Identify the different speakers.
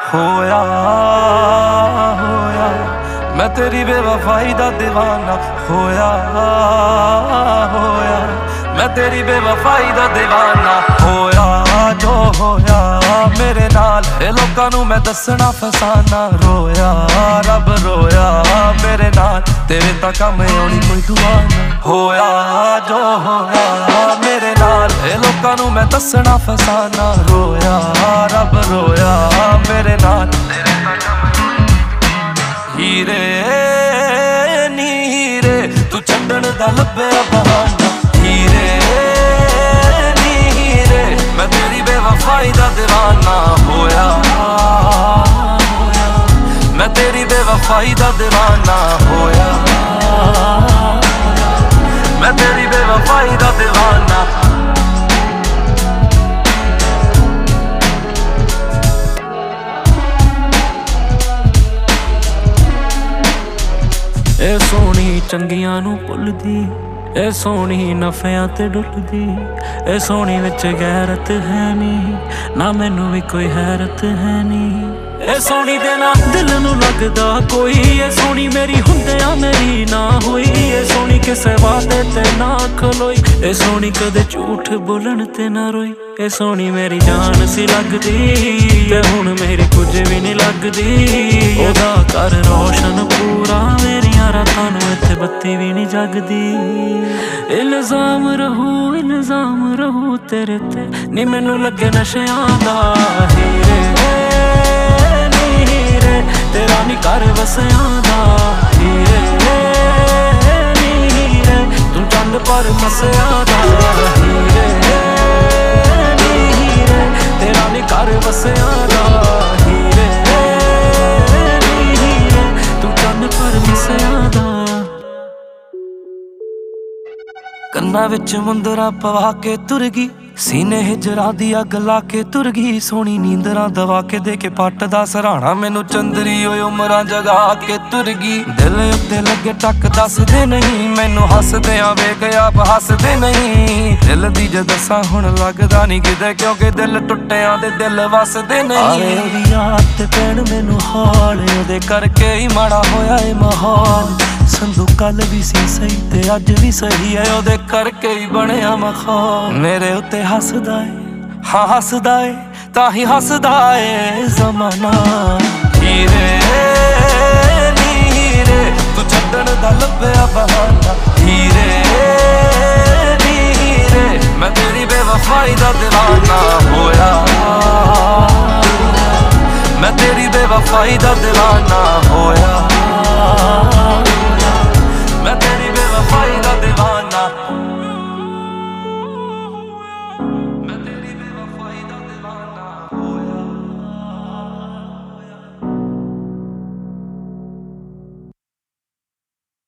Speaker 1: होया होया मैं तेरी बेवफाई दा दीवाना होया होया मैं तेरी बेवफाई दा दीवाना होया जो होया मेरे नाल ए लोकां नू मैं दसना फसाना रोया रब रोया मेरे नाल तेरे तां कम आउणी कोई दुआ ना होया जो होया मेरे नाल ए लोकां नू मैं दसना फसाना रोया रब रोया मेरे नाल तेरे तां कम हीरे नी हीरे तू छड्डण दा लभया बहाना हीरे नी हीरे मैं तेरी बेवफाई दा दीवाना होया मैं तेरी बेवफाई दा दीवाना होया मैं तेरी बेवफाई दा दीवाना ए सोहनी चंगियां नू भुलदी ए सोहनी नफियां ते डुलदी ए सोहनी विच गैरत है नी ना मैनू भी कोई हैरत है नी ए सोहनी दे ना दिल नू लगदा कोई ए सोहनी मेरी हुंदियां मेरी ना हुई ए सोहनी किसे वादे ते ना खलोई ए सोहनी कदे झूठ बोलण ते ना रोई ए सोहनी मेरी जान सी लगदी ते हुण मेरी कुछ भी नहीं लगदी ओदा कर रोशन पूरा मेरियां रातां नू इत्थे बत्ती भी नहीं जगदी इल्जाम रहू तेरे ते नी मैनू लगे नशियां दा हीरे नी हीरे तेरा नी घर वसियां दा हीरे नी हीरे तू चंद पर मसियां दा हीरे नी हीरे तेरा नी घर वसियां दा हीरे नी हीरे तू चंद पर मसियां दा कन्ना विच मुंदरा पवा के तुर गई सीने हिजरा दी अग ला के तुर गई सोहनी नींदरां दवा के दे के पट दा सराहना मैनू चंदरी ओए उमरां जगा के तुर गई दिल उत्ते लगे टक दसदे नहीं मैनू हसदियां वेख आप हसदे नहीं दिल दी जे दसां हुण लगदा नहीं किते क्योंकि दिल टुटियां दे दिल वसदे नहीं ओदी याद ते पैण मैनू हाल ओदे करके ही माड़ा होया ए माहौल संधू कल भी सी सही ते अज भी सही है ओदे करके ही बनया मखौल मेरे उत्ते हसदा है हाँ हसदा है ताही हसदा है ज़माना हीरे नी हीरे तू छड्डण दा लभया बहाना हीरे नी हीरे मैं तेरी बेवफाई दा दीवाना होया मैं तेरी बेवफाई दा दीवाना